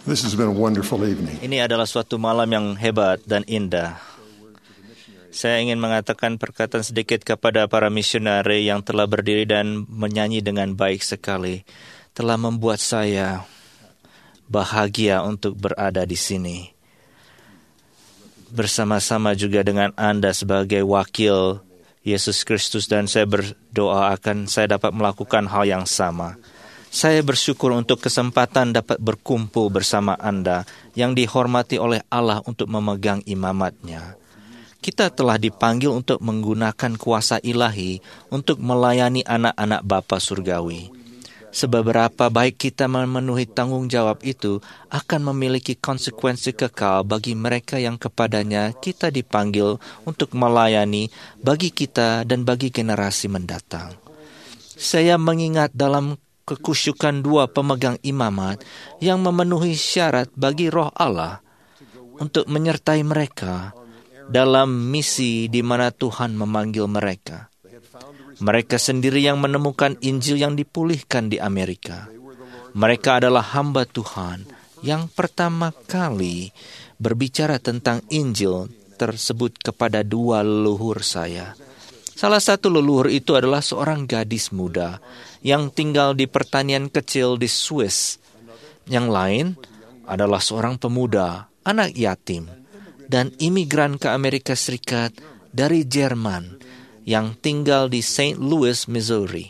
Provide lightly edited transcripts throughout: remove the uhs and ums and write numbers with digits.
This has been a wonderful evening. Ini adalah suatu malam yang hebat dan indah. Saya ingin mengatakan perkataan sedikit kepada para misionari yang telah berdiri dan menyanyi dengan baik sekali. Telah membuat saya bahagia untuk berada di sini. Bersama-sama juga dengan Anda sebagai wakil Yesus Kristus, dan saya berdoa akan saya dapat melakukan hal yang sama. Saya bersyukur untuk kesempatan dapat berkumpul bersama Anda yang dihormati oleh Allah untuk memegang imamat-Nya. Kita telah dipanggil untuk menggunakan kuasa ilahi untuk melayani anak-anak Bapa Surgawi. Seberapa baik kita memenuhi tanggung jawab itu akan memiliki konsekuensi kekal bagi mereka yang kepadanya kita dipanggil untuk melayani bagi kita dan bagi generasi mendatang. Saya mengingat dalam kekusyukan dua pemegang imamat yang memenuhi syarat bagi Roh Allah untuk menyertai mereka dalam misi di mana Tuhan memanggil mereka. Mereka sendiri yang menemukan Injil yang dipulihkan di Amerika. Mereka adalah hamba Tuhan yang pertama kali berbicara tentang Injil tersebut kepada dua leluhur saya. Salah satu leluhur itu adalah seorang gadis muda yang tinggal di pertanian kecil di Swiss. Yang lain adalah seorang pemuda, anak yatim, dan imigran ke Amerika Serikat dari Jerman yang tinggal di St. Louis, Missouri.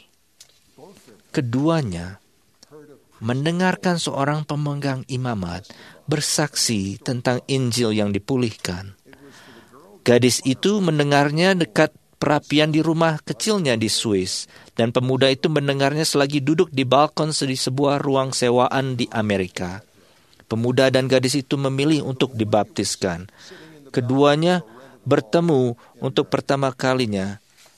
Keduanya mendengarkan seorang pemegang imamat bersaksi tentang Injil yang dipulihkan. Gadis itu mendengarnya dekat perapian di rumah kecilnya di Swiss, dan pemuda itu mendengarnya selagi duduk di balkon di sebuah ruang sewaan di Amerika. Pemuda dan gadis itu memilih untuk dibaptiskan. Keduanya bertemu untuk pertama kalinya,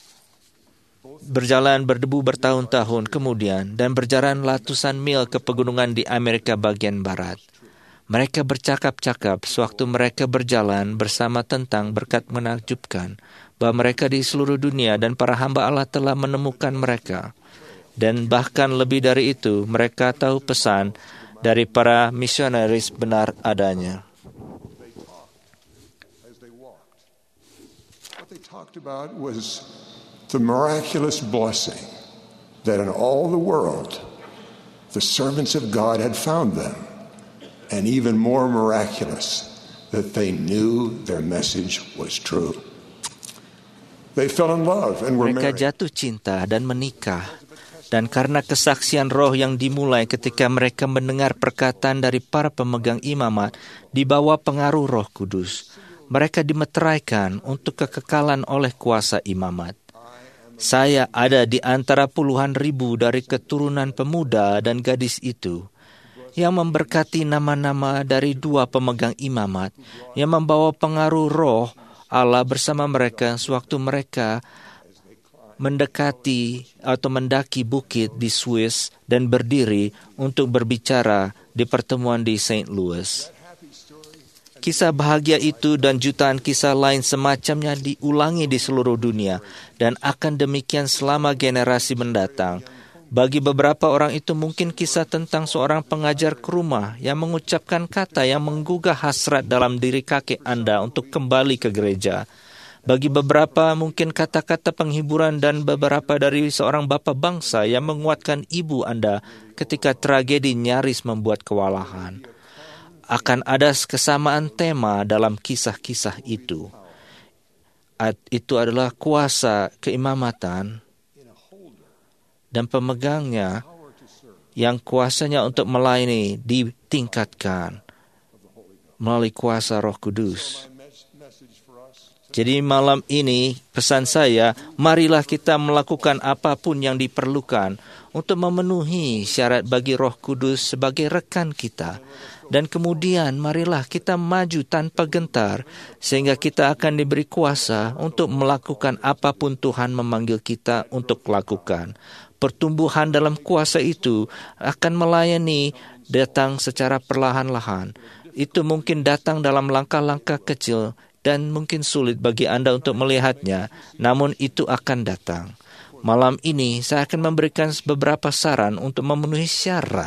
berjalan berdebu bertahun-tahun kemudian, dan berjalan ratusan mil ke pegunungan di Amerika bagian barat. Mereka bercakap-cakap sewaktu mereka berjalan bersama tentang berkat menakjubkan bahwa mereka di seluruh dunia dan para hamba Allah telah menemukan mereka. Dan bahkan lebih dari itu, mereka tahu pesan dari para misionaris benar adanya. What they talked about was the miraculous blessing that in all the world the servants of God had found them, and even more miraculous that they knew their message was true. They fell in love and were Mereka married. jatuh cinta dan menikah. Dan karena kesaksian roh yang dimulai ketika mereka mendengar perkataan dari para pemegang imamat di bawah pengaruh Roh Kudus, mereka dimeteraikan untuk kekekalan oleh kuasa imamat. Saya ada di antara puluhan ribu dari keturunan pemuda dan gadis itu yang memberkati nama-nama dari dua pemegang imamat yang membawa pengaruh roh Allah bersama mereka sewaktu mereka mendaki bukit di Swiss dan berdiri untuk berbicara di pertemuan di St. Louis. Kisah bahagia itu dan jutaan kisah lain semacamnya diulangi di seluruh dunia dan akan demikian selama generasi mendatang. Bagi beberapa orang itu mungkin kisah tentang seorang pengajar ke rumah yang mengucapkan kata yang menggugah hasrat dalam diri kakek Anda untuk kembali ke gereja. Bagi beberapa mungkin kata-kata penghiburan dan beberapa dari seorang bapa bangsa yang menguatkan ibu Anda ketika tragedi nyaris membuat kewalahan. Akan ada kesamaan tema dalam kisah-kisah itu. Itu adalah kuasa keimamatan dan pemegangnya yang kuasanya untuk melayani ditingkatkan melalui kuasa Roh Kudus. Jadi malam ini pesan saya, marilah kita melakukan apapun yang diperlukan untuk memenuhi syarat bagi Roh Kudus sebagai rekan kita. Dan kemudian marilah kita maju tanpa gentar sehingga kita akan diberi kuasa untuk melakukan apapun Tuhan memanggil kita untuk lakukan. Pertumbuhan dalam kuasa itu akan melayani datang secara perlahan-lahan. Itu mungkin datang dalam langkah-langkah kecil dan mungkin sulit bagi Anda untuk melihatnya, namun itu akan datang. Malam ini saya akan memberikan beberapa saran untuk memenuhi syarat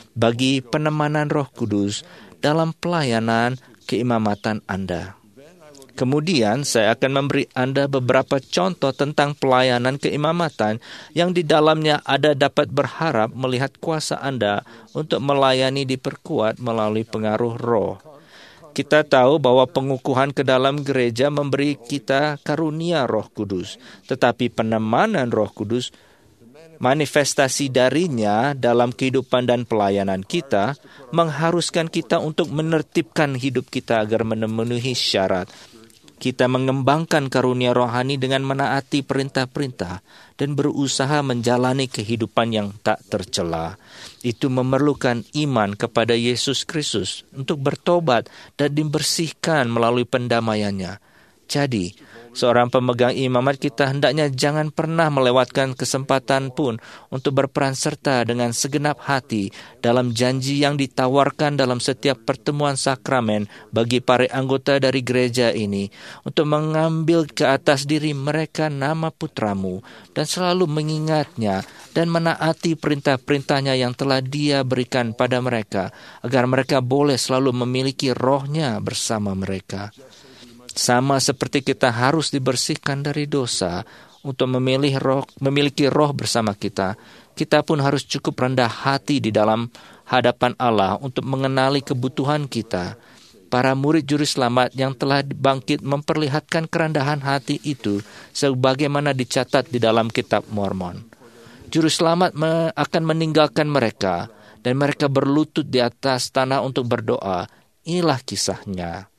bagi penemanan Roh Kudus dalam pelayanan keimamatan Anda. Kemudian saya akan memberi Anda beberapa contoh tentang pelayanan keimamatan yang di dalamnya Anda dapat berharap melihat kuasa Anda untuk melayani diperkuat melalui pengaruh roh. Kita tahu bahwa pengukuhan ke dalam gereja memberi kita karunia Roh Kudus, tetapi penemanan Roh Kudus, manifestasi darinya dalam kehidupan dan pelayanan kita, mengharuskan kita untuk menertibkan hidup kita agar memenuhi syarat. Kita mengembangkan karunia rohani dengan menaati perintah-perintah dan berusaha menjalani kehidupan yang tak tercela. Itu memerlukan iman kepada Yesus Kristus untuk bertobat dan dibersihkan melalui pendamaiannya. Jadi, seorang pemegang imamat kita hendaknya jangan pernah melewatkan kesempatan pun untuk berperan serta dengan segenap hati dalam janji yang ditawarkan dalam setiap pertemuan sakramen bagi para anggota dari gereja ini untuk mengambil ke atas diri mereka nama putramu dan selalu mengingatnya dan menaati perintah-perintahnya yang telah Dia berikan pada mereka agar mereka boleh selalu memiliki rohnya bersama mereka. Sama seperti kita harus dibersihkan dari dosa untuk memiliki roh bersama kita, kita pun harus cukup rendah hati di dalam hadapan Allah untuk mengenali kebutuhan kita. Para murid juru selamat yang telah bangkit memperlihatkan kerendahan hati itu sebagaimana dicatat di dalam kitab Mormon. Juru selamat akan meninggalkan mereka dan mereka berlutut di atas tanah untuk berdoa. Inilah kisahnya.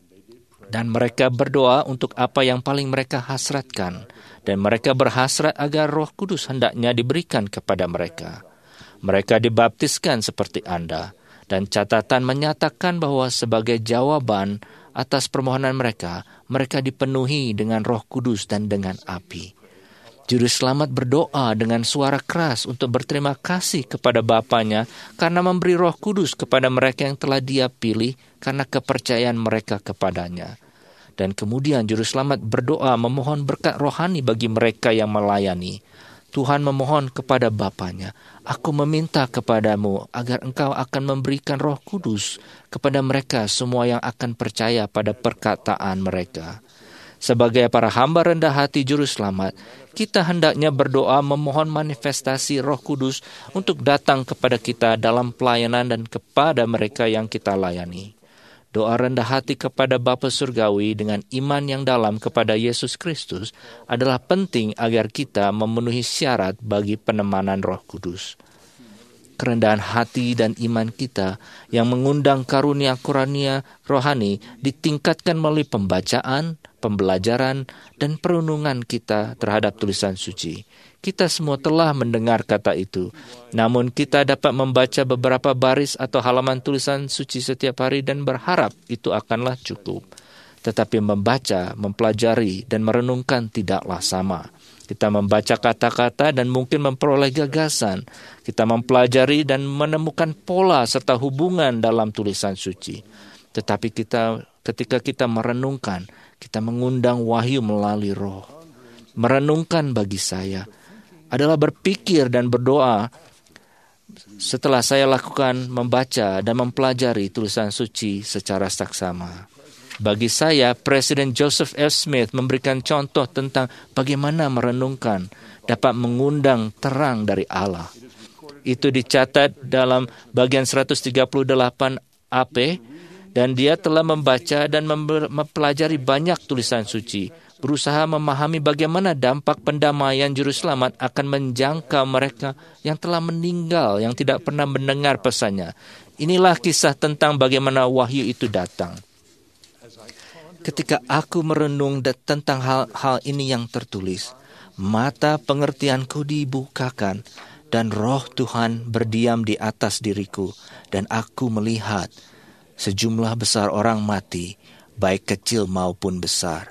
Dan mereka berdoa untuk apa yang paling mereka hasratkan. Dan mereka berhasrat agar Roh Kudus hendaknya diberikan kepada mereka. Mereka dibaptiskan seperti Anda. Dan catatan menyatakan bahwa sebagai jawaban atas permohonan mereka, mereka dipenuhi dengan Roh Kudus dan dengan api. Juru selamat berdoa dengan suara keras untuk berterima kasih kepada Bapanya karena memberi Roh Kudus kepada mereka yang telah Dia pilih karena kepercayaan mereka kepadanya. Dan kemudian juru selamat berdoa memohon berkat rohani bagi mereka yang melayani. Tuhan memohon kepada Bapanya, "Aku meminta kepadamu agar Engkau akan memberikan Roh Kudus kepada mereka semua yang akan percaya pada perkataan mereka." Sebagai para hamba rendah hati juru selamat, kita hendaknya berdoa memohon manifestasi Roh Kudus untuk datang kepada kita dalam pelayanan dan kepada mereka yang kita layani. Doa rendah hati kepada Bapa Surgawi dengan iman yang dalam kepada Yesus Kristus adalah penting agar kita memenuhi syarat bagi penemanan Roh Kudus. Kerendahan hati dan iman kita yang mengundang karunia-karunia rohani ditingkatkan melalui pembacaan, pembelajaran, dan perenungan kita terhadap tulisan suci. Kita semua telah mendengar kata itu. Namun kita dapat membaca beberapa baris atau halaman tulisan suci setiap hari dan berharap itu akanlah cukup. Tetapi membaca, mempelajari, dan merenungkan tidaklah sama. Kita membaca kata-kata dan mungkin memperoleh gagasan. Kita mempelajari dan menemukan pola serta hubungan dalam tulisan suci. Tetapi ketika kita merenungkan, kita mengundang wahyu melalui roh. Merenungkan bagi saya adalah berpikir dan berdoa setelah saya lakukan membaca dan mempelajari tulisan suci secara saksama. Bagi saya, Presiden Joseph F. Smith memberikan contoh tentang bagaimana merenungkan dapat mengundang terang dari Allah. Itu dicatat dalam bagian 138 AP, dan dia telah membaca dan mempelajari banyak tulisan suci, berusaha memahami bagaimana dampak pendamaian juru selamat akan menjangkau mereka yang telah meninggal, yang tidak pernah mendengar pesannya. Inilah kisah tentang bagaimana wahyu itu datang. Ketika aku merenung tentang hal-hal ini yang tertulis, mata pengertianku dibukakan dan roh Tuhan berdiam di atas diriku, dan aku melihat sejumlah besar orang mati, baik kecil maupun besar.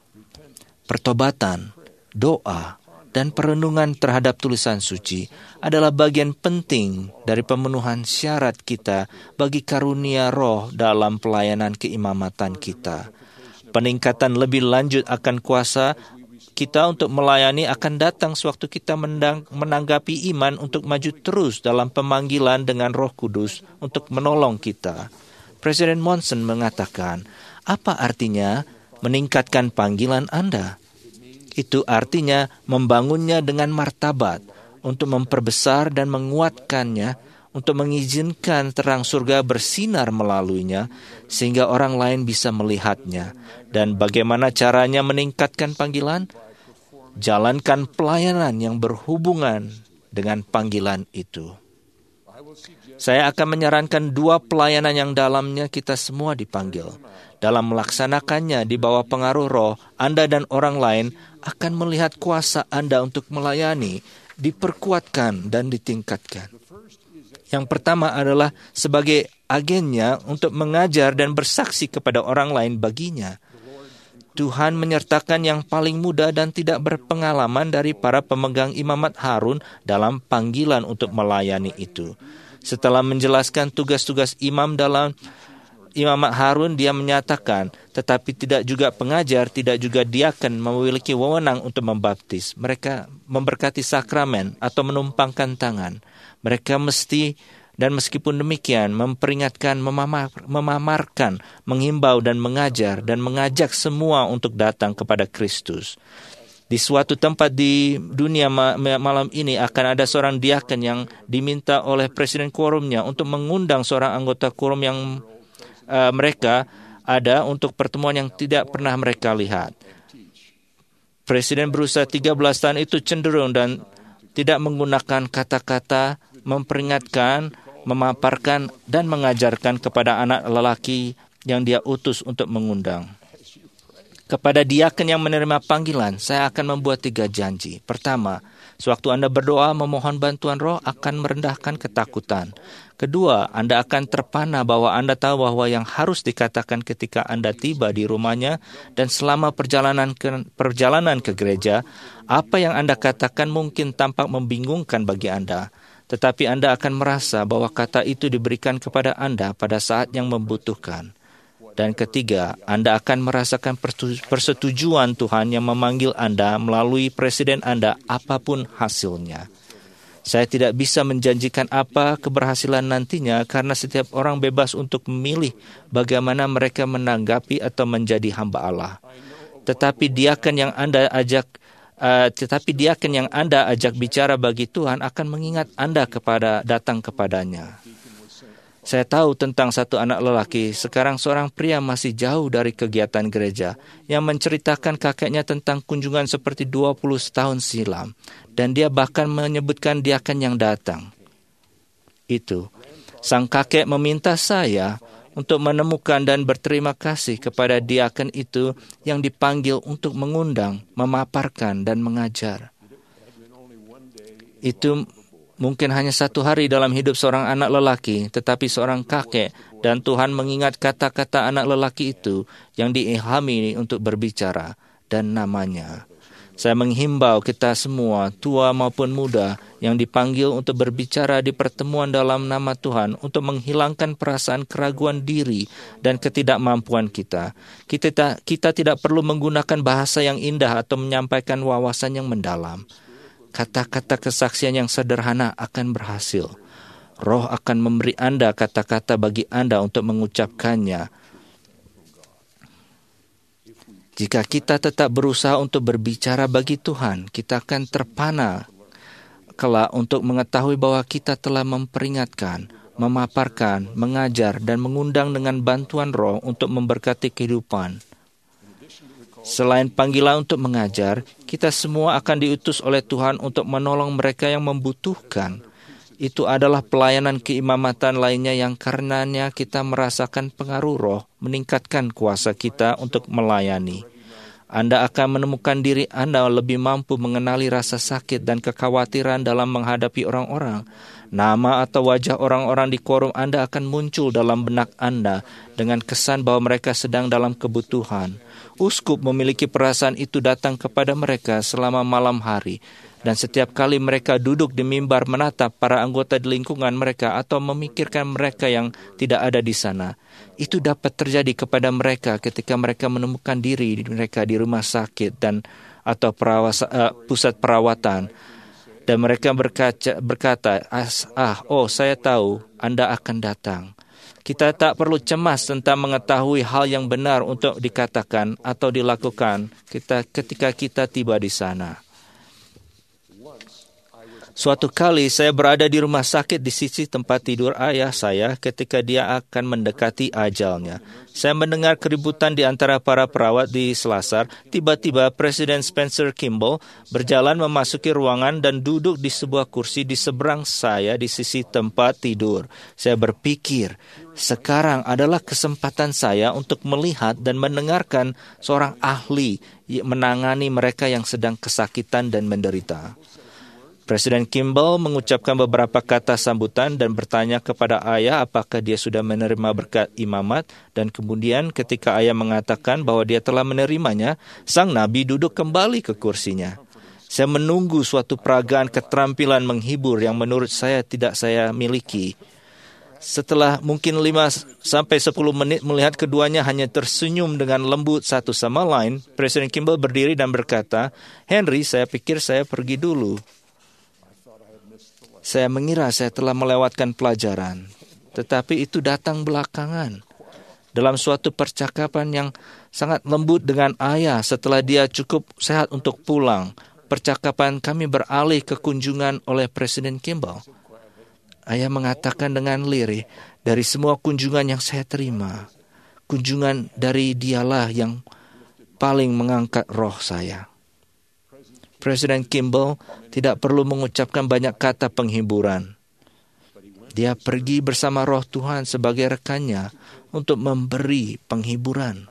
Pertobatan, doa, dan perenungan terhadap tulisan suci adalah bagian penting dari pemenuhan syarat kita bagi karunia roh dalam pelayanan keimamatan kita. Peningkatan lebih lanjut akan kuasa kita untuk melayani akan datang sewaktu kita menanggapi iman untuk maju terus dalam pemanggilan dengan Roh Kudus untuk menolong kita. Presiden Monson mengatakan, apa artinya meningkatkan panggilan Anda? Itu artinya membangunnya dengan martabat, untuk memperbesar dan menguatkannya, untuk mengizinkan terang surga bersinar melaluinya, sehingga orang lain bisa melihatnya. Dan bagaimana caranya meningkatkan panggilan? Jalankan pelayanan yang berhubungan dengan panggilan itu. Saya akan menyarankan 2 pelayanan yang dalamnya kita semua dipanggil. Dalam melaksanakannya di bawah pengaruh Roh, Anda dan orang lain akan melihat kuasa Anda untuk melayani, diperkuatkan dan ditingkatkan. Yang pertama adalah sebagai agennya untuk mengajar dan bersaksi kepada orang lain baginya. Tuhan menyertakan yang paling muda dan tidak berpengalaman dari para pemegang imamat Harun dalam panggilan untuk melayani itu. Setelah menjelaskan tugas-tugas imam dalam imamat Harun, dia menyatakan, tetapi tidak juga pengajar, tidak juga diaken memiliki wewenang untuk membaptis. Mereka memberkati sakramen atau menumpangkan tangan. Mereka meskipun demikian, memperingatkan, memamarkan, menghimbau dan mengajar dan mengajak semua untuk datang kepada Kristus. Di suatu tempat di dunia malam ini akan ada seorang diaken yang diminta oleh presiden quorumnya untuk mengundang seorang anggota quorum yang mereka ada untuk pertemuan yang tidak pernah mereka lihat. Presiden berusia 13 tahun itu cenderung dan tidak menggunakan kata-kata, memperingatkan, memaparkan, dan mengajarkan kepada anak lelaki yang dia utus untuk mengundang. Kepada diaken yang menerima panggilan, saya akan membuat 3 janji. Pertama, sewaktu Anda berdoa memohon bantuan Roh akan merendahkan ketakutan. Kedua, Anda akan terpana bahwa Anda tahu bahwa yang harus dikatakan ketika Anda tiba di rumahnya dan selama perjalanan ke gereja, apa yang Anda katakan mungkin tampak membingungkan bagi Anda. Tetapi Anda akan merasa bahwa kata itu diberikan kepada Anda pada saat yang membutuhkan. Dan ketiga, Anda akan merasakan persetujuan Tuhan yang memanggil Anda melalui presiden Anda apapun hasilnya. Saya tidak bisa menjanjikan apa keberhasilan nantinya karena setiap orang bebas untuk memilih bagaimana mereka menanggapi atau menjadi hamba Allah. Tetapi diaken yang Anda ajak bicara bagi Tuhan akan mengingat Anda datang kepadanya. Saya tahu tentang satu anak lelaki, sekarang seorang pria masih jauh dari kegiatan gereja, yang menceritakan kakeknya tentang kunjungan seperti 20 tahun silam, dan dia bahkan menyebutkan diaken yang datang. Sang kakek meminta saya untuk menemukan dan berterima kasih kepada diaken itu yang dipanggil untuk mengundang, memaparkan, dan mengajar. Itu mungkin hanya 1 hari dalam hidup seorang anak lelaki, tetapi seorang kakek, dan Tuhan mengingat kata-kata anak lelaki itu yang diilhami untuk berbicara, dan namanya. Saya menghimbau kita semua, tua maupun muda, yang dipanggil untuk berbicara di pertemuan dalam nama Tuhan, untuk menghilangkan perasaan keraguan diri dan ketidakmampuan kita. Kita tidak perlu menggunakan bahasa yang indah atau menyampaikan wawasan yang mendalam. Kata-kata kesaksian yang sederhana akan berhasil. Roh akan memberi Anda kata-kata bagi Anda untuk mengucapkannya. Jika kita tetap berusaha untuk berbicara bagi Tuhan, kita akan terpana kelak untuk mengetahui bahwa kita telah memperingatkan, memaparkan, mengajar, dan mengundang dengan bantuan Roh untuk memberkati kehidupan. Selain panggilan untuk mengajar, kita semua akan diutus oleh Tuhan untuk menolong mereka yang membutuhkan. Itu adalah pelayanan keimamatan lainnya yang karenanya kita merasakan pengaruh Roh, meningkatkan kuasa kita untuk melayani. Anda akan menemukan diri Anda lebih mampu mengenali rasa sakit dan kekhawatiran dalam menghadapi orang-orang. Nama atau wajah orang-orang di quorum Anda akan muncul dalam benak Anda dengan kesan bahwa mereka sedang dalam kebutuhan. Uskup memiliki perasaan itu datang kepada mereka selama malam hari. Dan setiap kali mereka duduk di mimbar menatap para anggota di lingkungan mereka atau memikirkan mereka yang tidak ada di sana. Itu dapat terjadi kepada mereka ketika mereka menemukan diri mereka di rumah sakit dan atau pusat perawatan. Dan mereka berkata, saya tahu Anda akan datang. Kita tak perlu cemas tentang mengetahui hal yang benar untuk dikatakan atau dilakukan ketika kita tiba di sana. Suatu kali saya berada di rumah sakit di sisi tempat tidur ayah saya ketika dia akan mendekati ajalnya. Saya mendengar keributan di antara para perawat di selasar. Tiba-tiba Presiden Spencer Kimball berjalan memasuki ruangan dan duduk di sebuah kursi di seberang saya di sisi tempat tidur. Saya berpikir, sekarang adalah kesempatan saya untuk melihat dan mendengarkan seorang ahli menangani mereka yang sedang kesakitan dan menderita. Presiden Kimball mengucapkan beberapa kata sambutan dan bertanya kepada ayah apakah dia sudah menerima berkat imamat, dan kemudian ketika ayah mengatakan bahwa dia telah menerimanya, sang nabi duduk kembali ke kursinya. Saya menunggu suatu peragaan keterampilan menghibur yang menurut saya tidak saya miliki. Setelah mungkin 5-10 menit melihat keduanya hanya tersenyum dengan lembut satu sama lain, Presiden Kimball berdiri dan berkata, "Henry, saya pikir saya pergi dulu. Saya mengira saya telah melewatkan pelajaran, tetapi itu datang belakangan." Dalam suatu percakapan yang sangat lembut dengan ayah setelah dia cukup sehat untuk pulang, percakapan kami beralih ke kunjungan oleh Presiden Kimball. Ayah mengatakan dengan lirih, "Dari semua kunjungan yang saya terima, kunjungan dari dialah yang paling mengangkat roh saya." Presiden Kimball tidak perlu mengucapkan banyak kata penghiburan. Dia pergi bersama Roh Tuhan sebagai rekannya untuk memberi penghiburan.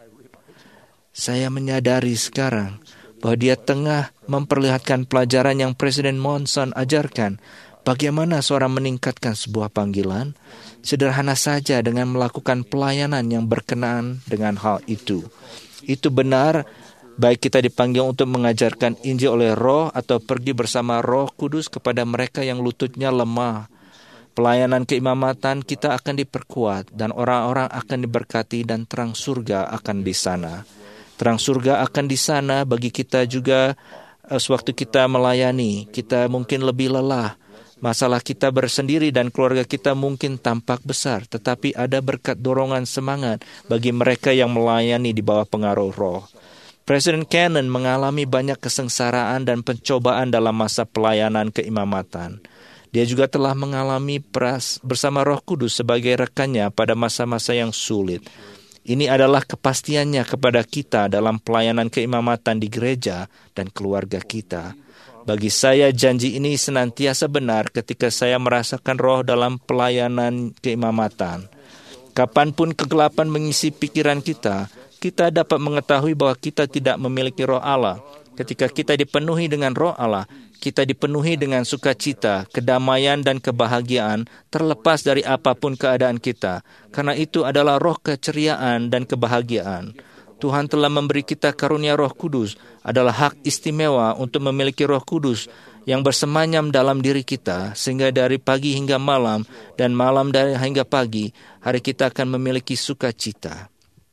Saya menyadari sekarang bahwa dia tengah memperlihatkan pelajaran yang Presiden Monson ajarkan, bagaimana seorang meningkatkan sebuah panggilan. Sederhana saja dengan melakukan pelayanan yang berkenaan dengan hal itu. Itu benar. Baik kita dipanggil untuk mengajarkan Injil oleh Roh atau pergi bersama Roh Kudus kepada mereka yang lututnya lemah. Pelayanan keimamatan kita akan diperkuat dan orang-orang akan diberkati dan terang surga akan di sana. Terang surga akan di sana bagi kita juga sewaktu kita melayani. Kita mungkin lebih lelah. Masalah kita bersendiri dan keluarga kita mungkin tampak besar, tetapi ada berkat dorongan semangat bagi mereka yang melayani di bawah pengaruh Roh. Presiden Cannon mengalami banyak kesengsaraan dan pencobaan dalam masa pelayanan keimamatan. Dia juga telah mengalami bersama Roh Kudus sebagai rekannya pada masa-masa yang sulit. Ini adalah kepastiannya kepada kita dalam pelayanan keimamatan di gereja dan keluarga kita. Bagi saya, janji ini senantiasa benar ketika saya merasakan Roh dalam pelayanan keimamatan. Kapanpun kegelapan mengisi pikiran kita dapat mengetahui bahwa kita tidak memiliki Roh Allah. Ketika kita dipenuhi dengan Roh Allah, kita dipenuhi dengan sukacita, kedamaian dan kebahagiaan terlepas dari apapun keadaan kita. Karena itu adalah roh keceriaan dan kebahagiaan. Tuhan telah memberi kita karunia Roh Kudus. Adalah hak istimewa untuk memiliki Roh Kudus yang bersemanyam dalam diri kita, sehingga dari pagi hingga malam dan malam hingga pagi, hari kita akan memiliki sukacita.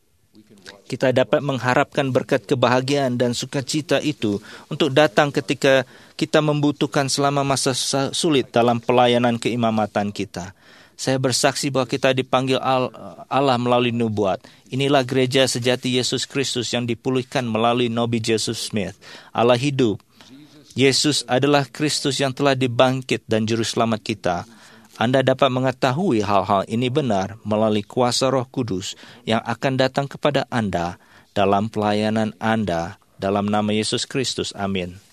Kita dapat mengharapkan berkat kebahagiaan dan sukacita itu untuk datang ketika kita membutuhkan selama masa sulit dalam pelayanan keimamatan kita. Saya bersaksi bahwa kita dipanggil Allah melalui nubuat. Inilah gereja sejati Yesus Kristus yang dipulihkan melalui Nabi Joseph Smith. Allah hidup. Yesus adalah Kristus yang telah dibangkit dan juru selamat kita. Anda dapat mengetahui hal-hal ini benar melalui kuasa Roh Kudus yang akan datang kepada Anda dalam pelayanan Anda. Dalam nama Yesus Kristus, amin.